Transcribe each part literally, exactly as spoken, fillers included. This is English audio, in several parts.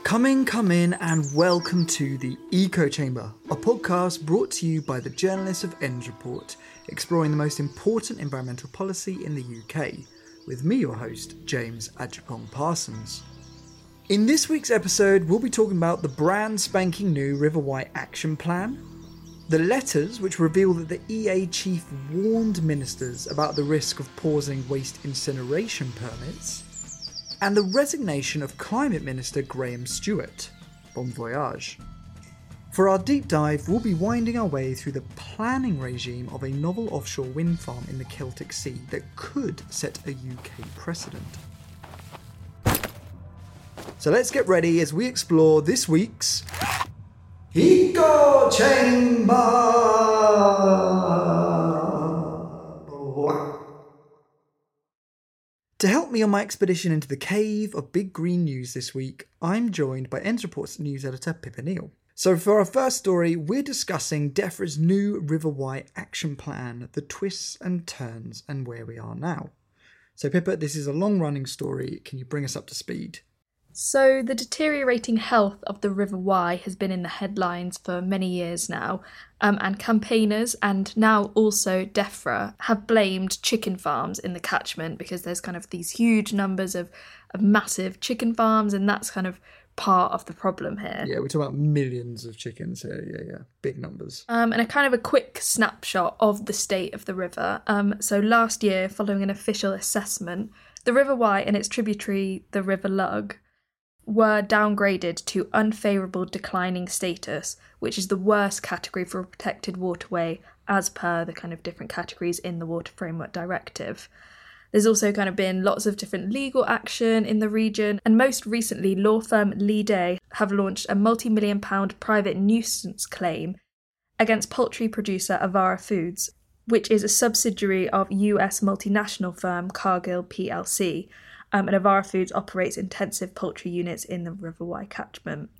Come in, come in, and welcome to the Eco Chamber, a podcast brought to you by the journalists of Ends Report, exploring the most important environmental policy in the U K, with me, your host, James Ajapong Parsons. In this week's episode, we'll be talking about the brand spanking new River Wye Action Plan, the letters which reveal that the E A chief warned ministers about the risk of pausing waste incineration permits, and the resignation of Climate Minister Graham Stewart. Bon voyage. For our deep dive, we'll be winding our way through the planning regime of a novel offshore wind farm in the Celtic Sea that could set a U K precedent. So let's get ready as we explore this week's Eco Chamber! To help me on my expedition into the cave of big green news this week, I'm joined by Ends Report's news editor Pippa Neal. So for our first story, we're discussing DEFRA's new River Wye Action Plan, the twists and turns, and where we are now. So Pippa, this is a long-running story. Can you bring us up to speed? So the deteriorating health of the River Wye has been in the headlines for many years now, um, and campaigners and now also DEFRA have blamed chicken farms in the catchment because there's kind of these huge numbers of, of massive chicken farms, and that's kind of part of the problem here. Yeah, we're talking about millions of chickens here, yeah, yeah, big numbers. Um, and a kind of a quick snapshot of the state of the river. Um, so last year, following an official assessment, the River Wye and its tributary, the River Lug, were downgraded to unfavourable declining status, which is the worst category for a protected waterway as per the kind of different categories in the Water Framework Directive. There's also kind of been lots of different legal action in the region, and most recently law firm Leaday have launched a multi-million pound private nuisance claim against poultry producer Avara Foods, which is a subsidiary of U S multinational firm Cargill P L C. Um, and Avara Foods operates intensive poultry units in the River Wye catchment.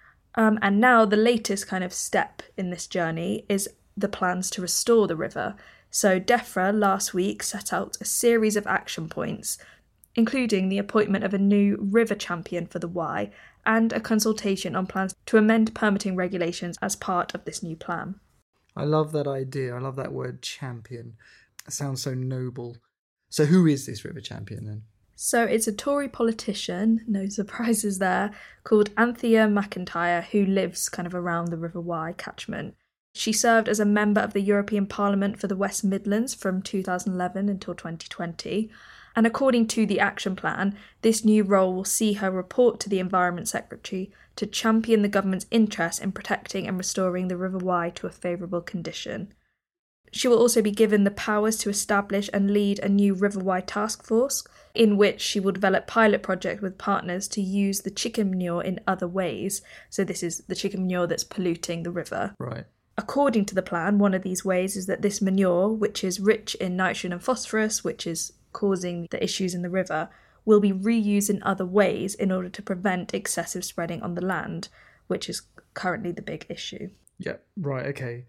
Um, and now the latest kind of step in this journey is the plans to restore the river. So DEFRA last week set out a series of action points, including the appointment of a new river champion for the Wye and a consultation on plans to amend permitting regulations as part of this new plan. I love that idea. I love that word champion. It sounds so noble. So who is this river champion then? So it's a Tory politician, no surprises there, called Anthea McIntyre, who lives kind of around the River Wye catchment. She served as a member of the European Parliament for the West Midlands from two thousand eleven until twenty twenty. And according to the action plan, this new role will see her report to the Environment Secretary to champion the government's interest in protecting and restoring the River Wye to a favourable condition. She will also be given the powers to establish and lead a new River Wye task force, in which she will develop pilot projects with partners to use the chicken manure in other ways. So this is the chicken manure that's polluting the river. Right. According to the plan, one of these ways is that this manure, which is rich in nitrogen and phosphorus, which is causing the issues in the river, will be reused in other ways in order to prevent excessive spreading on the land, which is currently the big issue. Yeah, right, okay.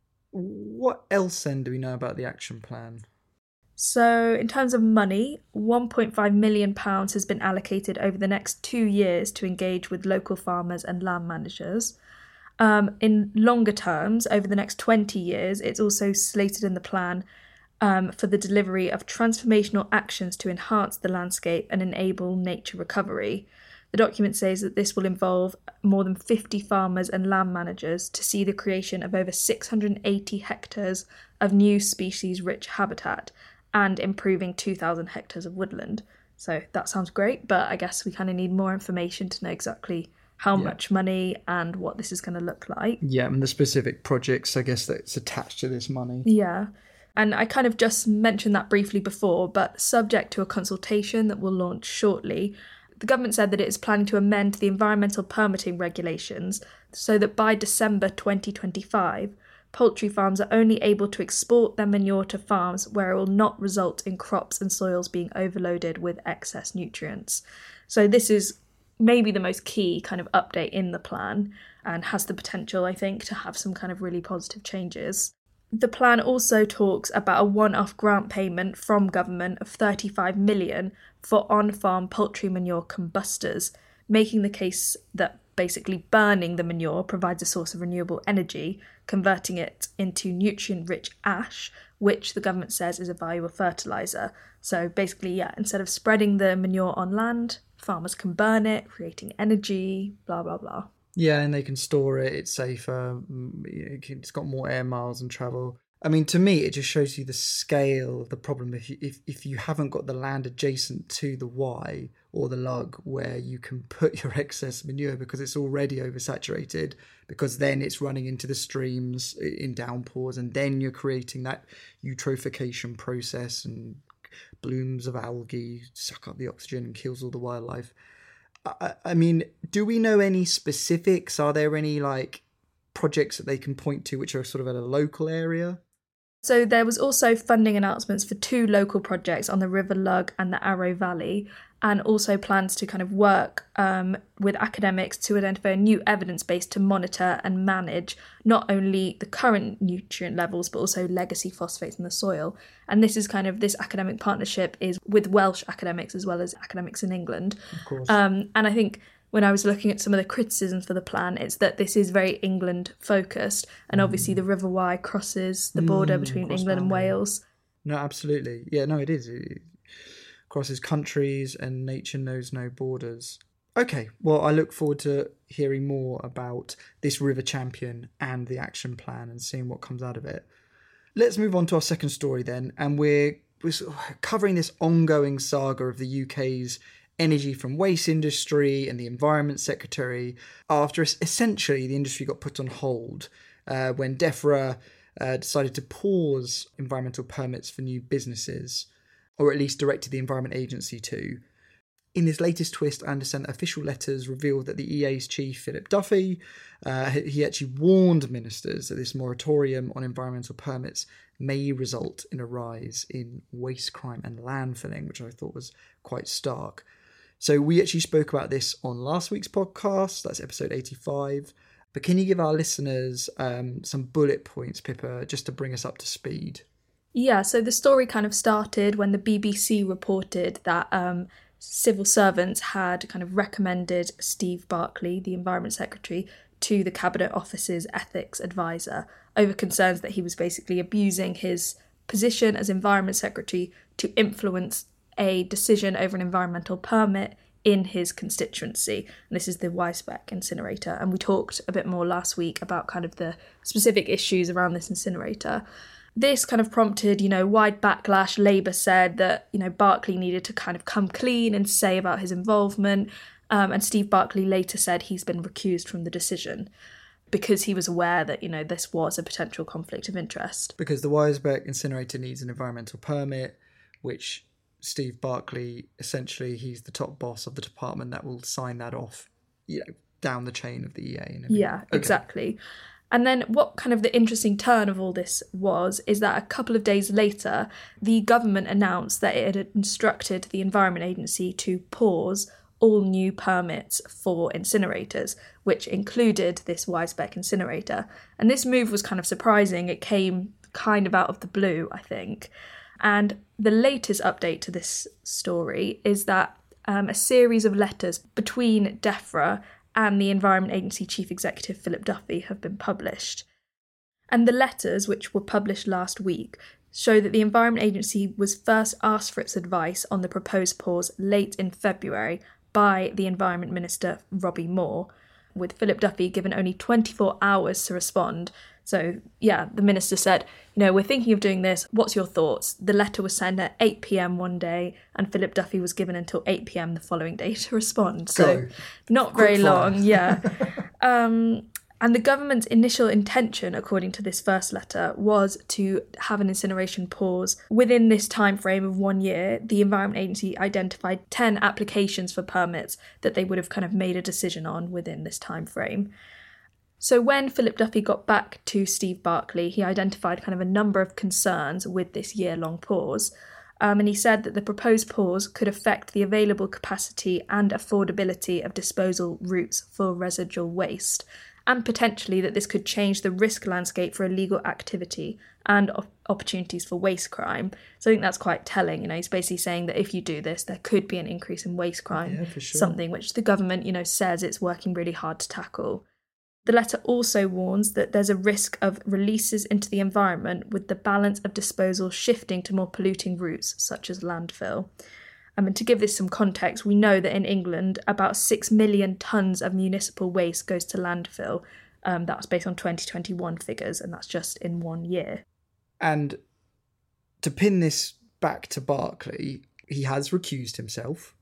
What else then do we know about the action plan? So in terms of money, one point five million pounds has been allocated over the next two years to engage with local farmers and land managers. Um, in longer terms, over the next twenty years, it's also slated in the plan um, for the delivery of transformational actions to enhance the landscape and enable nature recovery. The document says that this will involve more than fifty farmers and land managers to see the creation of over six hundred eighty hectares of new species-rich habitat and improving two thousand hectares of woodland. So that sounds great, but I guess we kind of need more information to know exactly how yeah. much money and what this is going to look like. Yeah, and the specific projects, I guess, that's attached to this money. Yeah. And I kind of just mentioned that briefly before, but subject to a consultation that will launch shortly, the government said that it is planning to amend the environmental permitting regulations so that by December twenty twenty-five, poultry farms are only able to export their manure to farms where it will not result in crops and soils being overloaded with excess nutrients. So this is maybe the most key kind of update in the plan and has the potential, I think, to have some kind of really positive changes. The plan also talks about a one-off grant payment from government of thirty-five million pounds for on-farm poultry manure combustors, making the case that basically burning the manure provides a source of renewable energy, converting it into nutrient-rich ash, which the government says is a valuable fertiliser. So basically, yeah, instead of spreading the manure on land, farmers can burn it, creating energy, blah, blah, blah. Yeah, and they can store it, it's safer, it's got more air miles and travel. I mean, to me, it just shows you the scale of the problem. If you, if, if you haven't got the land adjacent to the Y or the lug where you can put your excess manure because it's already oversaturated, because then it's running into the streams in downpours, and then you're creating that eutrophication process and blooms of algae suck up the oxygen and kills all the wildlife. I, I mean, do we know any specifics? Are there any like projects that they can point to which are sort of at a local area? So there was also funding announcements for two local projects on the River Lug and the Arrow Valley, and also plans to kind of work um, with academics to identify a new evidence base to monitor and manage not only the current nutrient levels, but also legacy phosphates in the soil. And this is kind of, this academic partnership is with Welsh academics as well as academics in England. Of course. Um, and I think when I was looking at some of the criticisms for the plan, it's that this is very England focused, and mm. obviously the River Wye crosses the border mm, between England and Wales. No, absolutely. Yeah, no, it is. It crosses countries, and nature knows no borders. Okay, well, I look forward to hearing more about this River Champion and the action plan and seeing what comes out of it. Let's move on to our second story then, and we're, we're covering this ongoing saga of the U K's energy from waste industry and the Environment Secretary after essentially the industry got put on hold uh, when DEFRA uh, decided to pause environmental permits for new businesses, or at least directed the Environment Agency to. In this latest twist, I understand that official letters revealed that the E A's chief, Philip Duffy, uh, he actually warned ministers that this moratorium on environmental permits may result in a rise in waste crime and landfilling, which I thought was quite stark. So we actually spoke about this on last week's podcast, that's episode eighty-five. But can you give our listeners um, some bullet points, Pippa, just to bring us up to speed? Yeah, so the story kind of started when the B B C reported that um, civil servants had kind of recommended Steve Barclay, the Environment Secretary, to the Cabinet Office's ethics advisor over concerns that he was basically abusing his position as Environment Secretary to influence a decision over an environmental permit in his constituency. And this is the Wisbech incinerator. And we talked a bit more last week about kind of the specific issues around this incinerator. This kind of prompted, you know, wide backlash. Labour said that, you know, Barclay needed to kind of come clean and say about his involvement. Um, and Steve Barclay later said he's been recused from the decision because he was aware that, you know, this was a potential conflict of interest. Because the Wisbech incinerator needs an environmental permit, which Steve Barclay, essentially, he's the top boss of the department that will sign that off, you know, down the chain of the E A. And yeah, okay. Exactly. And then what kind of the interesting turn of all this was, is that a couple of days later, the government announced that it had instructed the Environment Agency to pause all new permits for incinerators, which included this Wisbech incinerator. And this move was kind of surprising. It came kind of out of the blue, I think. And the latest update to this story is that um, a series of letters between DEFRA and the Environment Agency Chief Executive Philip Duffy have been published. And the letters, which were published last week, show that the Environment Agency was first asked for its advice on the proposed pause late in February by the Environment Minister Robbie Moore, with Philip Duffy given only twenty-four hours to respond. So, yeah, the minister said, you know, we're thinking of doing this. What's your thoughts? The letter was sent at eight p.m. one day, and Philip Duffy was given until eight p.m. the following day to respond. So, Go. not Quick very fire. long, yeah. um, and the government's initial intention, according to this first letter, was to have an incineration pause. Within this time frame of one year, the Environment Agency identified ten applications for permits that they would have kind of made a decision on within this time frame. So when Philip Duffy got back to Steve Barclay, he identified kind of a number of concerns with this year-long pause. Um, and he said that the proposed pause could affect the available capacity and affordability of disposal routes for residual waste. and potentially that this could change the risk landscape for illegal activity and op- opportunities for waste crime. So I think that's quite telling. You know, he's basically saying that if you do this, there could be an increase in waste crime, yeah, for sure. Something which the government, you know, says it's working really hard to tackle. The letter also warns that there's a risk of releases into the environment with the balance of disposal shifting to more polluting routes, such as landfill. Um, and to give this some context, we know that in England, about six million tonnes of municipal waste goes to landfill. Um, that was based on twenty twenty-one figures, and that's just in one year. And to pin this back to Barclay, he has recused himself.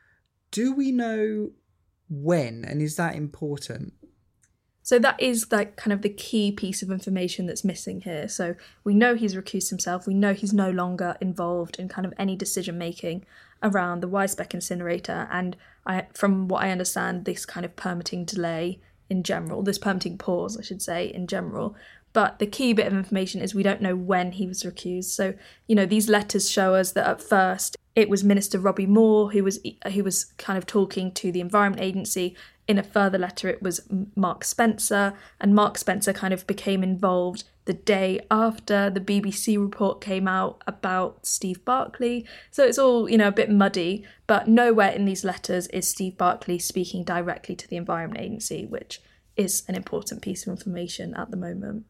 Do we know when, and is that important? So that is like kind of the key piece of information that's missing here. So we know he's recused himself. We know he's no longer involved in kind of any decision making around the Wisbech incinerator. And I, from what I understand, this kind of permitting delay in general, this permitting pause, I should say, in general. But the key bit of information is we don't know when he was recused. So, you know, these letters show us that at first it was Minister Robbie Moore who was who was kind of talking to the Environment Agency. In a further letter, it was Mark Spencer, and Mark Spencer kind of became involved the day after the B B C report came out about Steve Barclay. So it's all, you know, a bit muddy, but nowhere in these letters is Steve Barclay speaking directly to the Environment Agency, which is an important piece of information at the moment.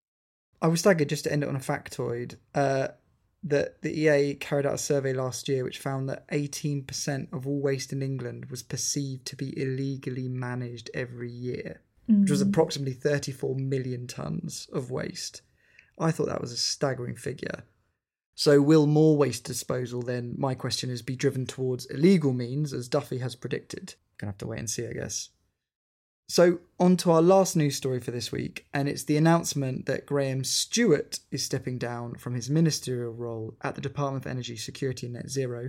I was staggered, just to end it on a factoid, uh, that the E A carried out a survey last year which found that eighteen percent of all waste in England was perceived to be illegally managed every year, mm. which was approximately thirty-four million tonnes of waste. I thought that was a staggering figure. So will more waste disposal then, my question is, be driven towards illegal means, as Duffy has predicted? Gonna have to wait and see, I guess. So on to our last news story for this week, and it's the announcement that Graham Stewart is stepping down from his ministerial role at the Department for Energy, Security and Net Zero.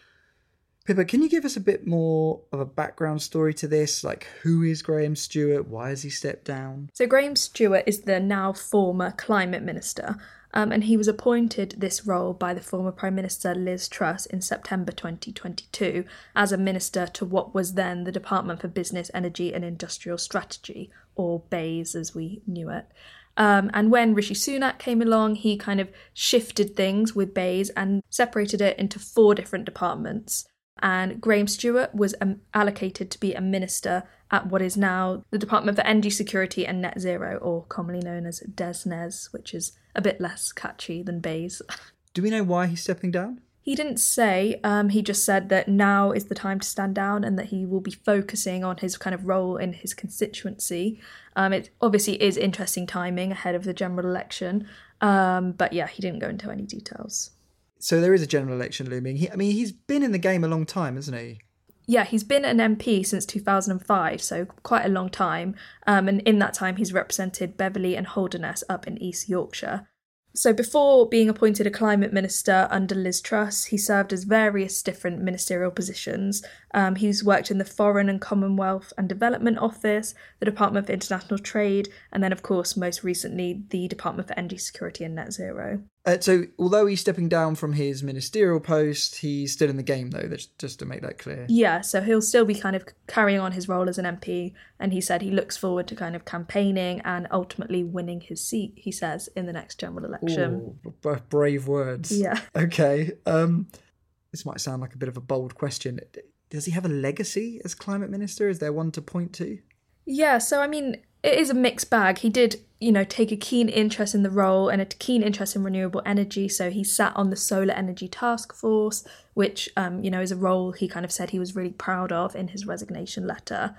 Pippa, can you give us a bit more of a background story to this? Like, who is Graham Stewart? Why has he stepped down? So Graham Stewart is the now former climate minister, um, and he was appointed this role by the former Prime Minister Liz Truss in September twenty twenty-two as a minister to what was then the Department for Business, Energy and Industrial Strategy, or BEIS as we knew it. Um, and when Rishi Sunak came along, he kind of shifted things with BEIS and separated it into four different departments. And Graham Stewart was um, allocated to be a minister at what is now the Department for Energy Security and Net Zero, or commonly known as DESNES, which is a bit less catchy than BEIS. Do we know why he's stepping down? He didn't say, um, he just said that now is the time to stand down and that he will be focusing on his kind of role in his constituency. Um, it obviously is interesting timing ahead of the general election, um, but yeah, he didn't go into any details. So there is a general election looming. He, I mean, he's been in the game a long time, hasn't he? Yeah, he's been an M P since two thousand five, so quite a long time. Um, and in that time, he's represented Beverley and Holderness up in East Yorkshire. So before being appointed a climate minister under Liz Truss, he served as various different ministerial positions. Um, he's worked in the Foreign and Commonwealth and Development Office, the Department for International Trade, and then, of course, most recently, the Department for Energy Security and Net Zero. Uh, so although he's stepping down from his ministerial post, he's still in the game, though, that's just to make that clear. Yeah, so he'll still be kind of carrying on his role as an M P, and he said he looks forward to kind of campaigning and ultimately winning his seat, he says, in the next general election. Ooh, b- brave words. Yeah. Okay. Um, this might sound like a bit of a bold question. Does he have a legacy as climate minister? Is there one to point to? Yeah, so I mean, it is a mixed bag. He did, you know, take a keen interest in the role and a keen interest in renewable energy. So he sat on the Solar Energy Task Force, which, um, you know, is a role he kind of said he was really proud of in his resignation letter.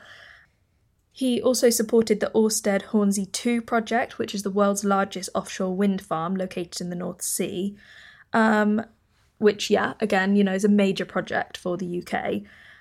He also supported the Ørsted Hornsea two project, which is the world's largest offshore wind farm located in the North Sea, um, which, yeah, again, you know, is a major project for the U K.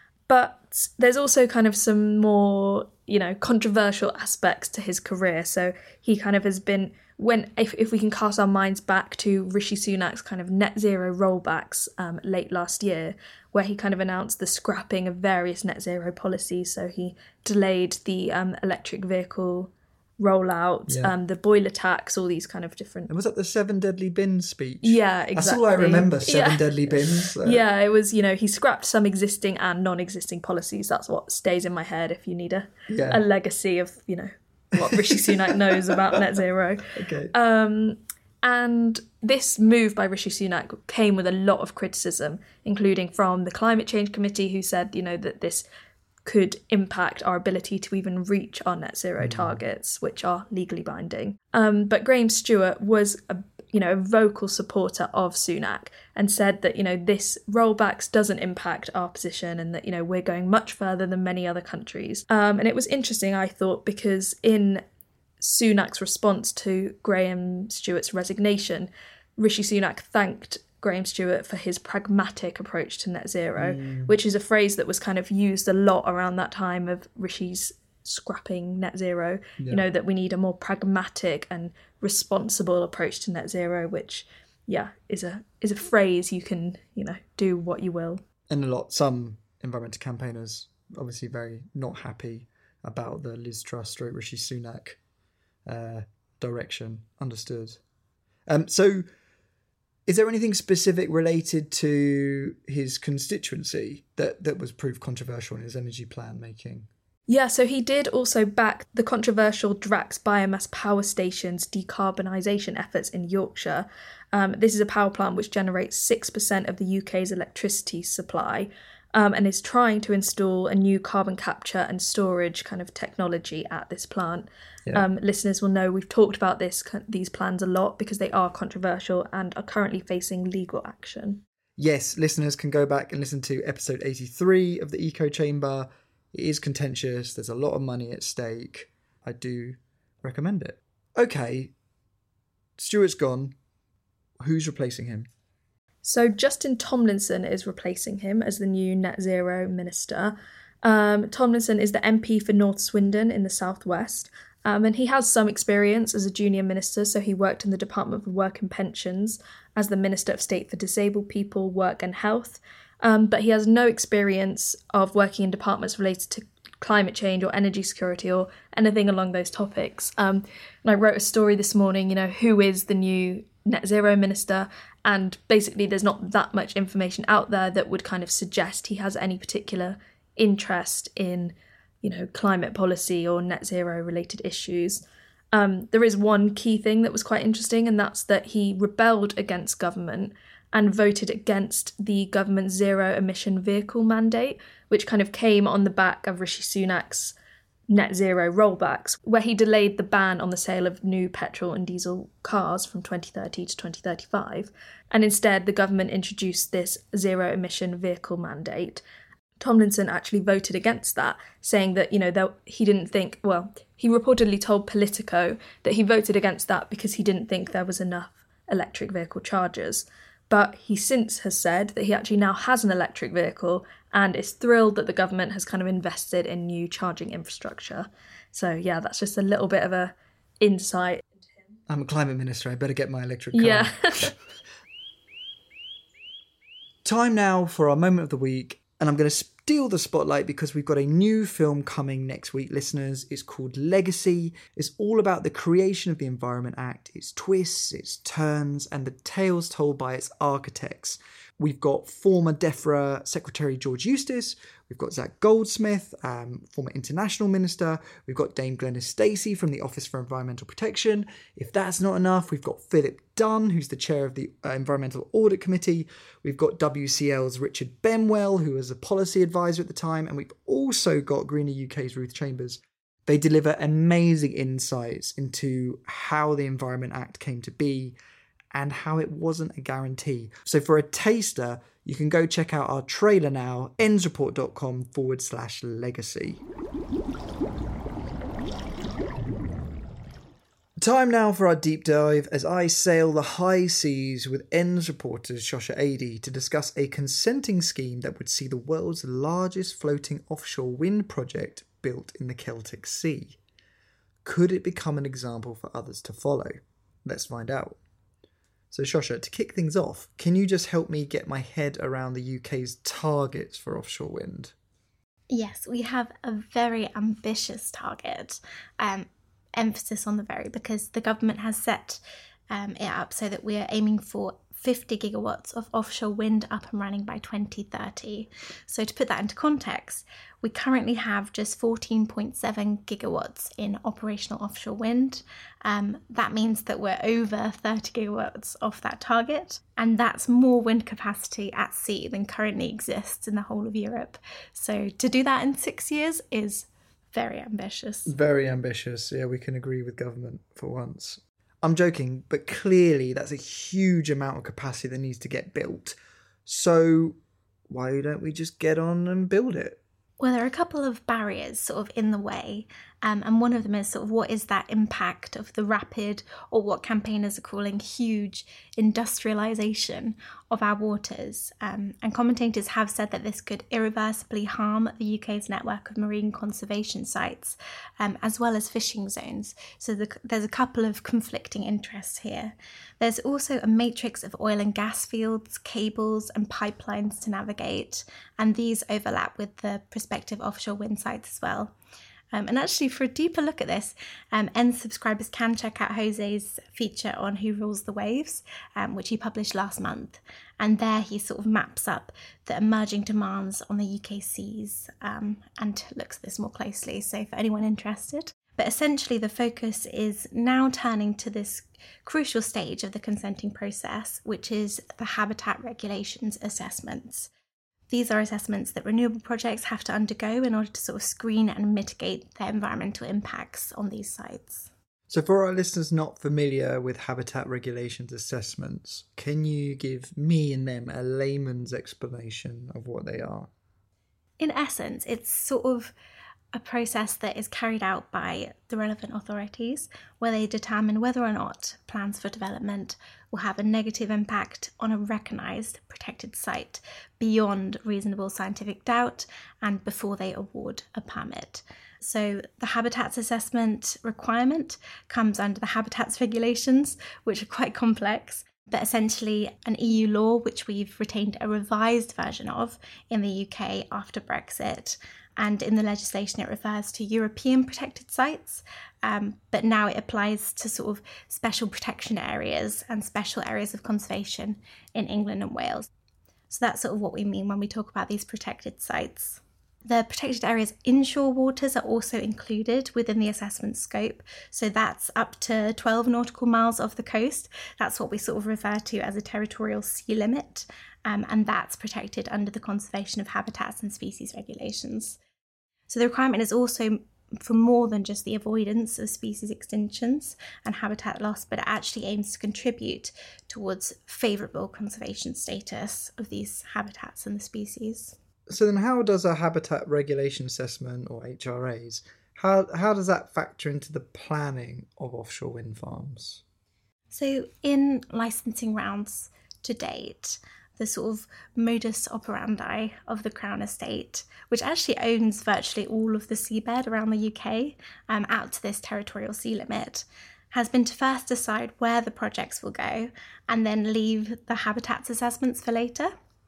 But there's also kind of some more, you know, controversial aspects to his career. So he kind of has been, when if, if we can cast our minds back to Rishi Sunak's kind of net zero rollbacks um, late last year, where he kind of announced the scrapping of various net zero policies. So he delayed the um, electric vehicle rollout, yeah. um, the boiler tax, all these kind of different... And was that the seven deadly bins speech? Yeah, exactly. That's all I remember, seven yeah. deadly bins. So. Yeah, it was, you know, he scrapped some existing and non-existing policies. That's what stays in my head if you need a, yeah. a legacy of, you know, what Rishi Sunak knows about net zero. Okay. Um, and this move by Rishi Sunak came with a lot of criticism, including from the Climate Change Committee, who said, you know, that this could impact our ability to even reach our net zero mm. targets, which are legally binding. Um, but Graham Stewart was a you know, a vocal supporter of Sunak and said that, you know, this rollbacks doesn't impact our position and that, you know, we're going much further than many other countries. Um, and it was interesting, I thought, because in Sunak's response to Graham Stewart's resignation, Rishi Sunak thanked Graham Stewart for his pragmatic approach to net zero, mm. which is a phrase that was kind of used a lot around that time of Rishi's scrapping net zero, yeah. you know, that we need a more pragmatic and responsible approach to net zero, which, yeah, is a is a phrase you can, you know, do what you will. And a lot, some environmental campaigners obviously very not happy about the Liz Truss stroke Rishi Sunak uh, direction, understood. Um, so is there anything specific related to his constituency that, that was proved controversial in his energy plan making? Yeah, so he did also back the controversial Drax Biomass Power Station's decarbonisation efforts in Yorkshire. Um, this is a power plant which generates six percent of the U K's electricity supply um, and is trying to install a new carbon capture and storage kind of technology at this plant. Yeah. Um, listeners will know we've talked about this these plans a lot because they are controversial and are currently facing legal action. Yes, listeners can go back and listen to episode eighty-three of the Eco Chamber. It is contentious. There's a lot of money at stake. I do recommend it. Okay, Stewart's gone. Who's replacing him? So Justin Tomlinson is replacing him as the new net zero minister. Um, Tomlinson is the M P for North Swindon in the southwest, um, and he has some experience as a junior minister. So he worked in the Department for Work and Pensions as the Minister of State for Disabled People, Work and Health. Um, but he has no experience of working in departments related to climate change or energy security or anything along those topics. Um, and I wrote a story this morning, you know, who is the new net zero minister? And basically there's not that much information out there that would kind of suggest he has any particular interest in, you know, climate policy or net zero related issues. Um, there is one key thing that was quite interesting, and that's that he rebelled against government and voted against the government's zero-emission vehicle mandate, which kind of came on the back of Rishi Sunak's net zero rollbacks, where he delayed the ban on the sale of new petrol and diesel cars from twenty thirty to twenty thirty-five. And instead, the government introduced this zero-emission vehicle mandate. Tomlinson actually voted against that, saying that, you know, that he didn't think, well, he reportedly told Politico that he voted against that because he didn't think there was enough electric vehicle chargers. But he since has said that he actually now has an electric vehicle and is thrilled that the government has kind of invested in new charging infrastructure. So, yeah, that's just a little bit of a insight into him. I'm a climate minister. I better get my electric car. Yeah. Time now for our moment of the week. And I'm going to steal the spotlight because we've got a new film coming next week, listeners. It's called Legacy. It's all about the creation of the Environment Act, its twists, its turns, and the tales told by its architects. We've got former DEFRA Secretary George Eustice. We've got Zach Goldsmith, um, former international minister. We've got Dame Glenys Stacey from the Office for Environmental Protection. If that's not enough, we've got Philip Dunn, who's the chair of the uh, Environmental Audit Committee. We've got W C L's Richard Benwell, who was a policy advisor at the time. And we've also got Greener U K's Ruth Chambers. They deliver amazing insights into how the Environment Act came to be and how it wasn't a guarantee. So for a taster, you can go check out our trailer now, ensreport.com forward slash legacy. Time now for our deep dive as I sail the high seas with Ends reporter Shosha Adi to discuss a consenting scheme that would see the world's largest floating offshore wind project built in the Celtic Sea. Could it become an example for others to follow? Let's find out. So Shosha, to kick things off, can you just help me get my head around the U K's targets for offshore wind? Yes, we have a very ambitious target, um, emphasis on the very, because the government has set um, it up so that we are aiming for fifty gigawatts of offshore wind up and running by twenty thirty. So to put that into context, we currently have just fourteen point seven gigawatts in operational offshore wind. Um, that means that we're over thirty gigawatts off that target, and that's more wind capacity at sea than currently exists in the whole of Europe. So to do that in six years is very ambitious. Very ambitious. Yeah, we can agree with government for once. I'm joking, but clearly that's a huge amount of capacity that needs to get built. So why don't we just get on and build it? Well, there are a couple of barriers sort of in the way, um, and one of them is sort of what is that impact of the rapid, or what campaigners are calling huge, industrialisation of our waters. Um, and commentators have said that this could irreversibly harm the U K's network of marine conservation sites, um, as well as fishing zones. So the, there's a couple of conflicting interests here. There's also a matrix of oil and gas fields, cables and pipelines to navigate, and these overlap with the prospective offshore wind sites as well. Um, and actually, for a deeper look at this, um, N subscribers can check out Jose's feature on Who Rules the Waves, um, which he published last month. And there he sort of maps up the emerging demands on the U K seas um, and looks at this more closely, so for anyone interested. But essentially, the focus is now turning to this crucial stage of the consenting process, which is the habitat regulations assessments. These are assessments that renewable projects have to undergo in order to sort of screen and mitigate their environmental impacts on these sites. So for our listeners not familiar with habitat regulations assessments, can you give me and them a layman's explanation of what they are? In essence, it's sort of a process that is carried out by the relevant authorities where they determine whether or not plans for development will have a negative impact on a recognised protected site beyond reasonable scientific doubt and before they award a permit. So the habitats assessment requirement comes under the habitats regulations, which are quite complex, but essentially an E U law which we've retained a revised version of in the U K after Brexit. And in the legislation, it refers to European protected sites, um, but now it applies to sort of special protection areas and special areas of conservation in England and Wales. So that's sort of what we mean when we talk about these protected sites. The protected areas inshore waters are also included within the assessment scope. So that's up to twelve nautical miles off the coast. That's what we sort of refer to as a territorial sea limit. Um, and that's protected under the Conservation of Habitats and Species regulations. So the requirement is also for more than just the avoidance of species extinctions and habitat loss, but it actually aims to contribute towards favourable conservation status of these habitats and the species. So then how does a habitat regulation assessment, or H R As, how, how does that factor into the planning of offshore wind farms? So in licensing rounds to date, the sort of modus operandi of the Crown Estate, which actually owns virtually all of the seabed around the U K, um, out to this territorial sea limit, has been to first decide where the projects will go and then leave the habitats assessments for later.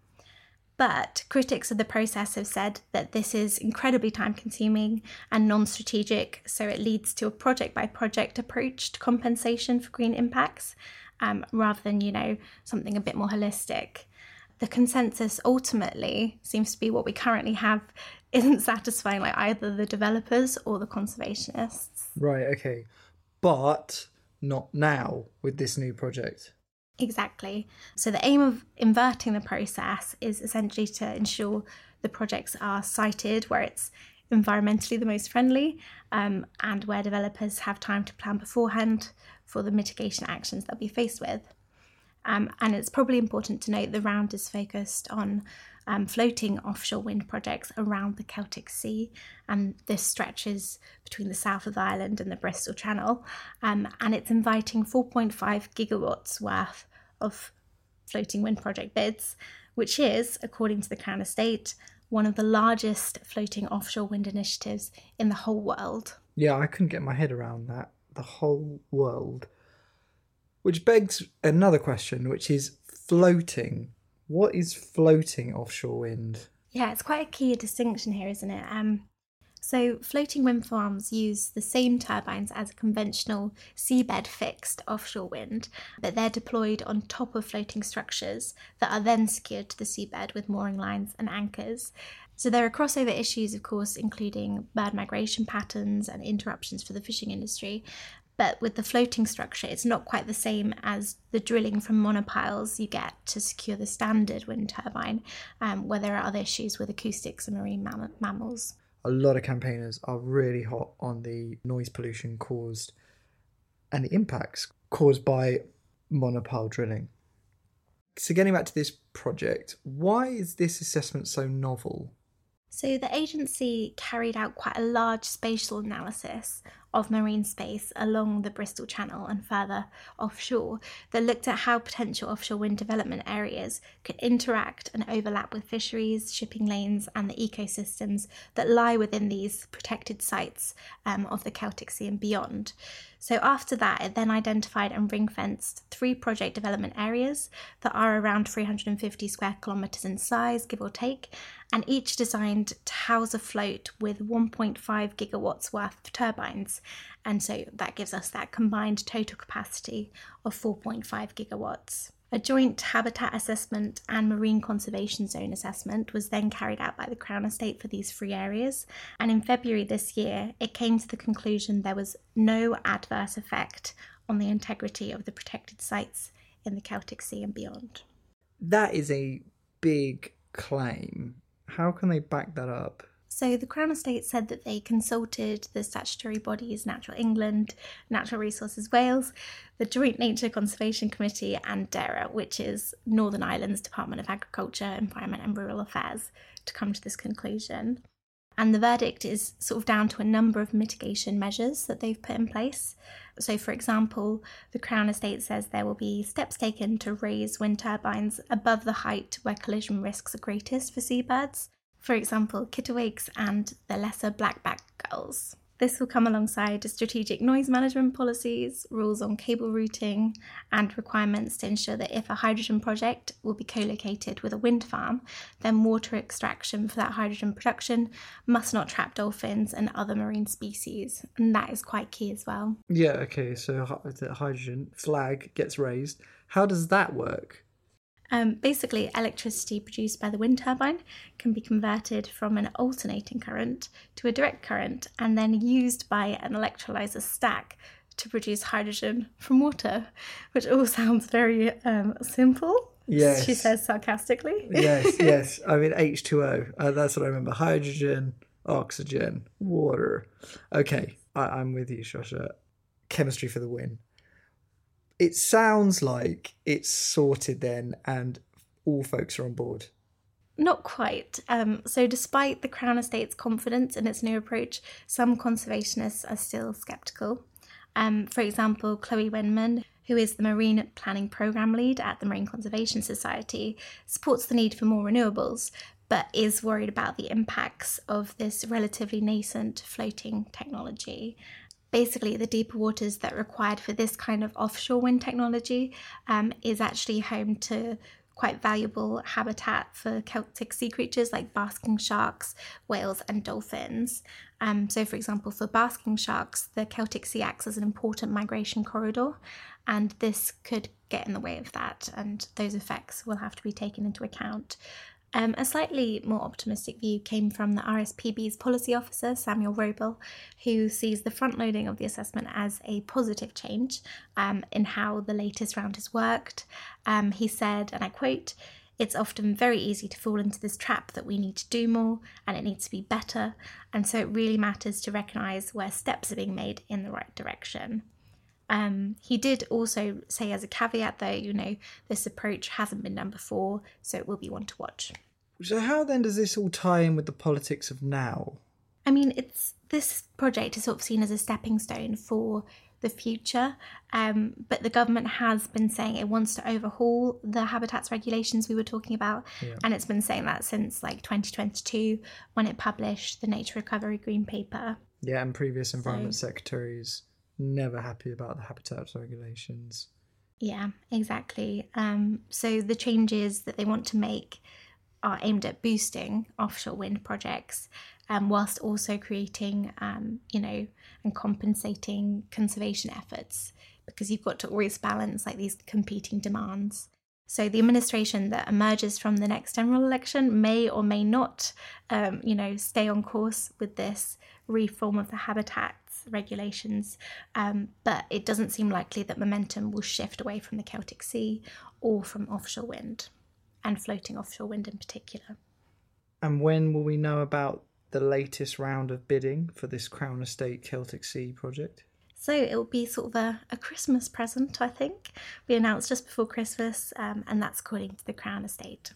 But critics of the process have said that this is incredibly time-consuming and non-strategic, so it leads to a project-by-project approach to compensation for green impacts, um, rather than, you know, something a bit more holistic. The consensus ultimately seems to be what we currently have isn't satisfying like either the developers or the conservationists. Right, okay. But not now with this new project. Exactly. So the aim of inverting the process is essentially to ensure the projects are sited where it's environmentally the most friendly, um, and where developers have time to plan beforehand for the mitigation actions they'll be faced with. Um, and it's probably important to note the round is focused on um, floating offshore wind projects around the Celtic Sea, and this stretches between the south of Ireland and the Bristol Channel, um, and it's inviting four point five gigawatts worth of floating wind project bids, which is, according to the Crown Estate, one of the largest floating offshore wind initiatives in the whole world. Yeah, I couldn't get my head around that. The whole world. Which begs another question, which is floating. What is floating offshore wind? Yeah, it's quite a key distinction here, isn't it? Um, So floating wind farms use the same turbines as a conventional seabed fixed offshore wind, but they're deployed on top of floating structures that are then secured to the seabed with mooring lines and anchors. So there are crossover issues, of course, including bird migration patterns and interruptions for the fishing industry. But with the floating structure, it's not quite the same as the drilling from monopiles you get to secure the standard wind turbine, um, where there are other issues with acoustics and marine mam- mammals. A lot of campaigners are really hot on the noise pollution caused and the impacts caused by monopile drilling. So getting back to this project, why is this assessment so novel? So the agency carried out quite a large spatial analysis of marine space along the Bristol Channel and further offshore that looked at how potential offshore wind development areas could interact and overlap with fisheries, shipping lanes and the ecosystems that lie within these protected sites um, of the Celtic Sea and beyond. So after that, it then identified and ring-fenced three project development areas that are around three hundred fifty square kilometres in size, give or take, and each designed to house a float with one point five gigawatts worth of turbines. And so that gives us that combined total capacity of four point five gigawatts. A joint habitat assessment and marine conservation zone assessment was then carried out by the Crown Estate for these three areas, and in February this year it came to the conclusion there was no adverse effect on the integrity of the protected sites in the Celtic Sea and beyond. That is a big claim. How can they back that up? So the Crown Estate said that they consulted the statutory bodies Natural England, Natural Resources Wales, the Joint Nature Conservation Committee and DERA, which is Northern Ireland's Department of Agriculture, Environment and Rural Affairs, to come to this conclusion. And the verdict is sort of down to a number of mitigation measures that they've put in place. So, for example, the Crown Estate says there will be steps taken to raise wind turbines above the height where collision risks are greatest for seabirds. For example, kittiwakes and the lesser blackback gulls. This will come alongside strategic noise management policies, rules on cable routing, and requirements to ensure that if a hydrogen project will be co-located with a wind farm, then water extraction for that hydrogen production must not trap dolphins and other marine species. And that is quite key as well. Yeah, okay, so the hydrogen flag gets raised. How does that work? Um, basically, electricity produced by the wind turbine can be converted from an alternating current to a direct current and then used by an electrolyser stack to produce hydrogen from water, which all sounds very um, simple, yes. She says sarcastically. yes, yes. I mean, H two O. Uh, that's what I remember. Hydrogen, oxygen, water. Okay, I- I'm with you, Shosha. Chemistry for the win. It sounds like it's sorted then and all folks are on board. Not quite. Um, so despite the Crown Estate's confidence in its new approach, some conservationists are still sceptical. Um, for example, Chloe Winman, who is the Marine Planning Programme Lead at the Marine Conservation Society, supports the need for more renewables, but is worried about the impacts of this relatively nascent floating technology. Basically, the deeper waters that are required for this kind of offshore wind technology um, is actually home to quite valuable habitat for Celtic sea creatures like basking sharks, whales and dolphins. Um, so, for example, for basking sharks, the Celtic Sea acts as an important migration corridor, and this could get in the way of that, and those effects will have to be taken into account. Um, a slightly more optimistic view came from the R S P B's policy officer, Samuel Roble, who sees the front-loading of the assessment as a positive change um, in how the latest round has worked. Um, he said, and I quote, "It's often very easy to fall into this trap that we need to do more and it needs to be better, and so it really matters to recognise where steps are being made in the right direction." Um, he did also say as a caveat though, you know, this approach hasn't been done before, so it will be one to watch. So how then does this all tie in with the politics of now? I mean, it's this project is sort of seen as a stepping stone for the future, um, but the government has been saying it wants to overhaul the habitats regulations we were talking about, yeah. And it's been saying that since like twenty twenty-two when it published the Nature Recovery Green Paper. Yeah, and previous environment so, secretaries never happy about the habitats regulations. Yeah, exactly. Um, so the changes that they want to make are aimed at boosting offshore wind projects, um, whilst also creating, um, you know, and compensating conservation efforts, because you've got to always balance like these competing demands. So the administration that emerges from the next general election may or may not, um, you know, stay on course with this reform of the habitats regulations, um, but it doesn't seem likely that momentum will shift away from the Celtic Sea or from offshore wind, and floating offshore wind in particular. And when will we know about the latest round of bidding for this Crown Estate Celtic Sea project? So it will be sort of a, a Christmas present, I think. Be announced just before Christmas, um, and that's according to the Crown Estate.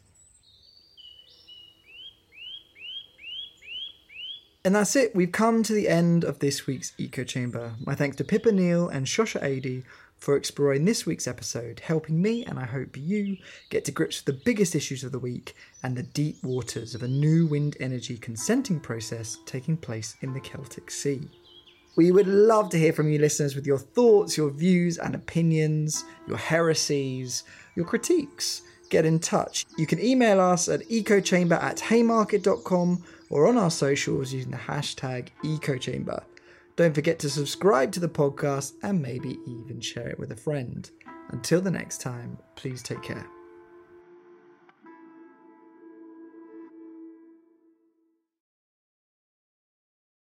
And that's it. We've come to the end of this week's Eco Chamber. My thanks to Pippa Neal and Shosha Adi for exploring this week's episode, helping me, and I hope you, get to grips with the biggest issues of the week and the deep waters of a new wind energy consenting process taking place in the Celtic Sea. We would love to hear from you listeners with your thoughts, your views and opinions, your heresies, your critiques. Get in touch. You can email us at ecochamber at haymarket dot com or on our socials using the hashtag ecochamber. Don't forget to subscribe to the podcast and maybe even share it with a friend. Until the next time, please take care.